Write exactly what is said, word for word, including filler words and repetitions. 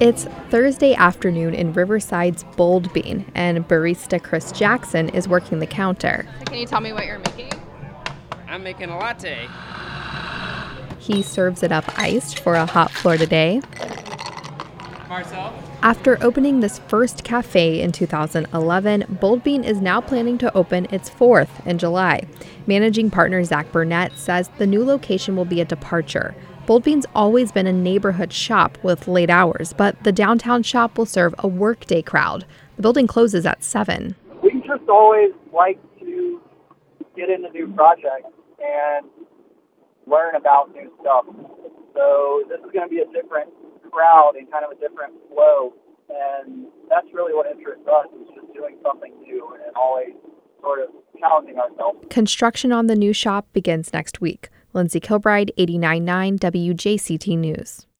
It's Thursday afternoon in Riverside's Bold Bean, and barista Chris Jackson is working the counter. Can you tell me what you're making? I'm making a latte. He serves it up iced for a hot Florida day. Marcel? After opening this first cafe in two thousand eleven, Bold Bean is now planning to open its fourth in July. Managing partner Zach Burnett says the new location will be a departure. Bold Bean's always been a neighborhood shop with late hours, but the downtown shop will serve a workday crowd. The building closes at seven. We just always like to get into new projects and learn about new stuff. So this is going to be a different crowd and kind of a different flow. And that's really what interests us, is just doing something new and always sort of challenging ourselves. Construction on the new shop begins next week. Lindsay Kilbride, eighty-nine point nine W J C T News.